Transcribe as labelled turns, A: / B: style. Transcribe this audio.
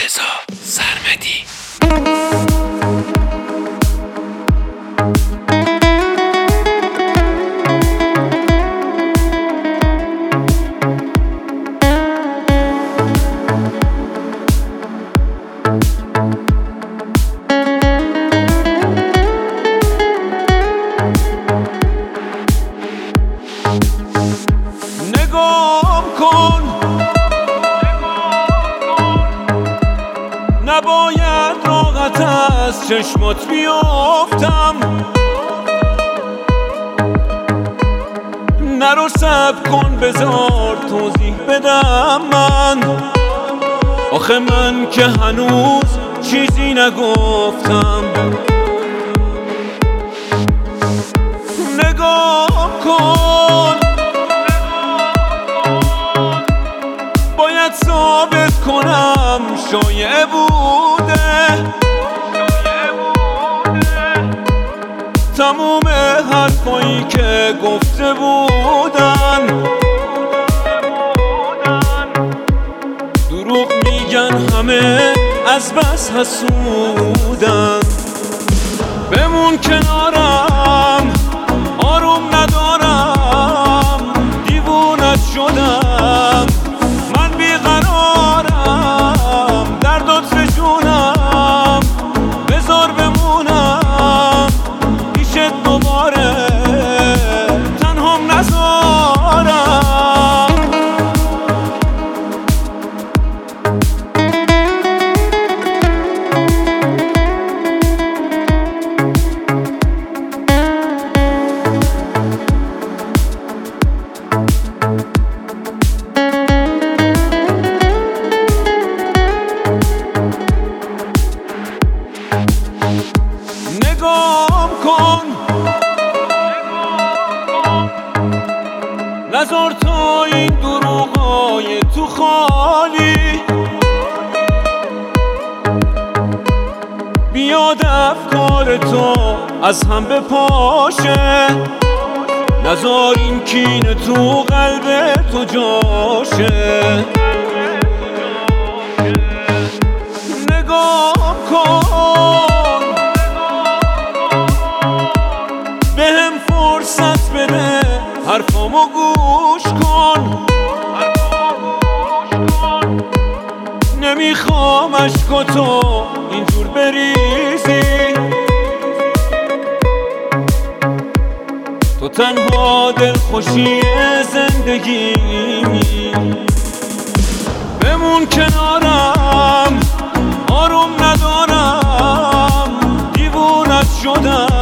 A: رضا سرمدی.
B: نگام کن، نباید راحت از چشمات بیافتم، نرو صبر کن بذار توضیح بدم من، آخه من که هنوز چیزی نگفتم. نگام کن، باید ثابت کنم شایعه بوده، تموم حرفایی که گفته بودن دروغ میگن، همه از بس حسودن. بمون کنارم، آروم ندارم، دیوونت شدم، من بیقرارم، دردات به جونم، بذار بمونم پیشت دوباره، تنهام نذارم. نگام کن، نذار تا این دروغای تو خالی بیاد افکار تو از هم بپاشه، نذار این کینه تو قلب تو جاشه. نگام کن، بهم فرصت بده، حرفامو گوش کن، نمیخوام عشقاتو اینجور بریزی، تو تنها دلخوشی زندگیمی. بمون کنارم، آروم ندارم، دیوونت شدم،